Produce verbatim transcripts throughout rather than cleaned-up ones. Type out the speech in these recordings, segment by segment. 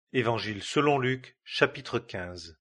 Évangile selon Luc, chapitre quinze.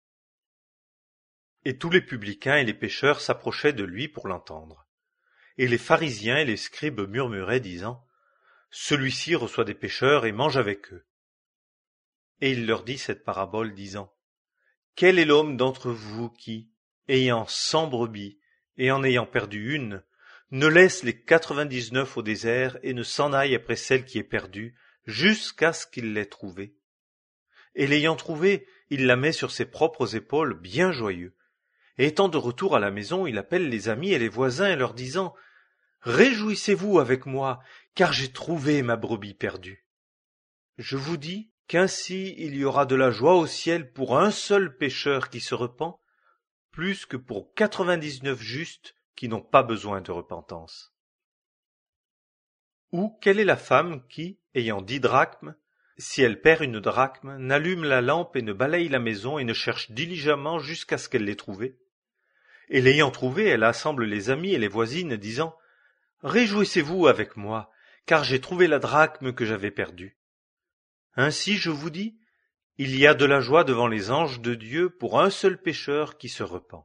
Et tous les publicains et les pécheurs s'approchaient de lui pour l'entendre. Et les pharisiens et les scribes murmuraient, disant, « Celui-ci reçoit des pécheurs et mange avec eux. » Et il leur dit cette parabole, disant, « Quel est l'homme d'entre vous qui, ayant cent brebis, et en ayant perdu une, ne laisse les quatre-vingt-dix-neuf au désert et ne s'en aille après celle qui est perdue, jusqu'à ce qu'il l'ait trouvée? Et l'ayant trouvée, il la met sur ses propres épaules, bien joyeux. Et étant de retour à la maison, il appelle les amis et les voisins, et leur disant, « Réjouissez-vous avec moi, car j'ai trouvé ma brebis perdue. » Je vous dis qu'ainsi il y aura de la joie au ciel pour un seul pécheur qui se repent, plus que pour quatre-vingt-dix-neuf justes qui n'ont pas besoin de repentance. Ou quelle est la femme qui, ayant dix drachmes, si elle perd une drachme, n'allume la lampe et ne balaye la maison et ne cherche diligemment jusqu'à ce qu'elle l'ait trouvée? Et l'ayant trouvée, elle assemble les amis et les voisines, disant, « Réjouissez-vous avec moi, car j'ai trouvé la drachme que j'avais perdue. » Ainsi, je vous dis, il y a de la joie devant les anges de Dieu pour un seul pécheur qui se repent.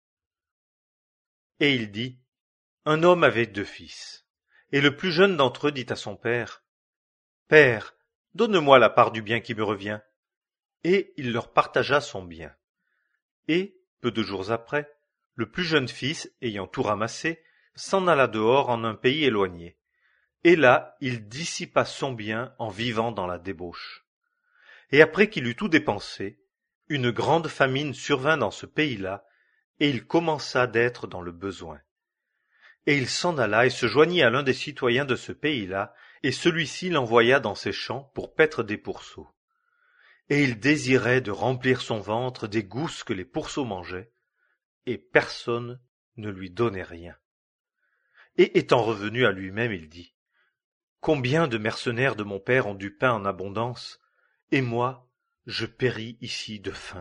Et il dit, un homme avait deux fils, et le plus jeune d'entre eux dit à son père, « Père, donne-moi la part du bien qui me revient. » Et il leur partagea son bien. Et, peu de jours après, le plus jeune fils, ayant tout ramassé, s'en alla dehors en un pays éloigné. Et là, il dissipa son bien en vivant dans la débauche. Et après qu'il eut tout dépensé, une grande famine survint dans ce pays-là, et il commença d'être dans le besoin. Et il s'en alla et se joignit à l'un des citoyens de ce pays-là, et celui-ci l'envoya dans ses champs pour paître des pourceaux. Et il désirait de remplir son ventre des gousses que les pourceaux mangeaient, et personne ne lui donnait rien. Et étant revenu à lui-même, il dit, « Combien de mercenaires de mon père ont du pain en abondance, et moi, je péris ici de faim.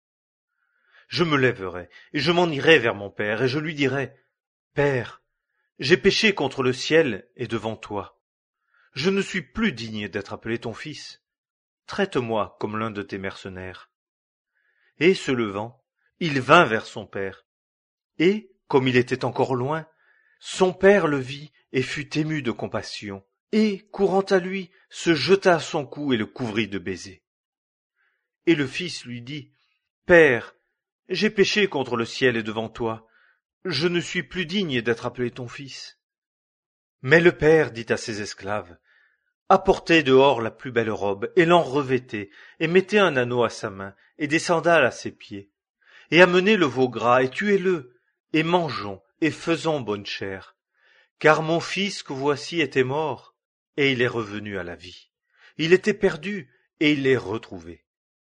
Je me lèverai, et je m'en irai vers mon père, et je lui dirai, « Père, j'ai péché contre le ciel et devant toi. Je ne suis plus digne d'être appelé ton fils. Traite-moi comme l'un de tes mercenaires. » Et se levant, il vint vers son père. Et, comme il était encore loin, son père le vit et fut ému de compassion, et, courant à lui, se jeta à son cou et le couvrit de baisers. Et le fils lui dit, « Père, j'ai péché contre le ciel et devant toi. Je ne suis plus digne d'être appelé ton fils. » Mais le père dit à ses esclaves, « Apportez dehors la plus belle robe, et l'en revêtez, et mettez un anneau à sa main, et des sandales à ses pieds. Et amenez le veau gras, et tuez-le, et mangeons, et faisons bonne chère. Car mon fils que voici était mort, et il est revenu à la vie. Il était perdu, et il est retrouvé. »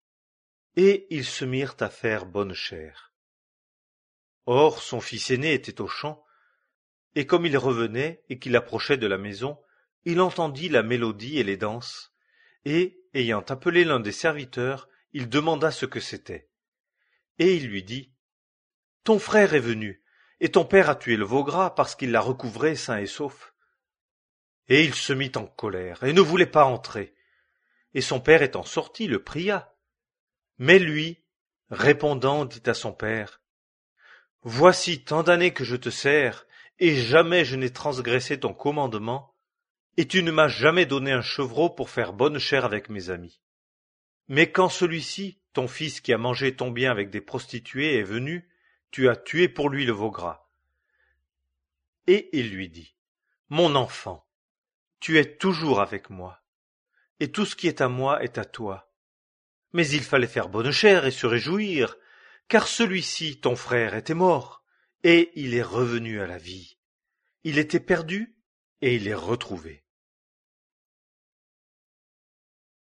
Et ils se mirent à faire bonne chère. Or son fils aîné était au champ, et comme il revenait et qu'il approchait de la maison, il entendit la mélodie et les danses, et, ayant appelé l'un des serviteurs, il demanda ce que c'était. Et il lui dit, « Ton frère est venu, et ton père a tué le veau gras parce qu'il l'a recouvré sain et sauf. » Et il se mit en colère, et ne voulait pas entrer. Et son père étant sorti, le pria. Mais lui, répondant, dit à son père, « Voici tant d'années que je te sers, et jamais je n'ai transgressé ton commandement, et tu ne m'as jamais donné un chevreau pour faire bonne chère avec mes amis. Mais quand celui-ci, ton fils qui a mangé ton bien avec des prostituées, est venu, tu as tué pour lui le veau gras. » Et il lui dit, « Mon enfant, tu es toujours avec moi, et tout ce qui est à moi est à toi. Mais il fallait faire bonne chère et se réjouir, car celui-ci, ton frère, était mort, et il est revenu à la vie. Il était perdu, et il est retrouvé. »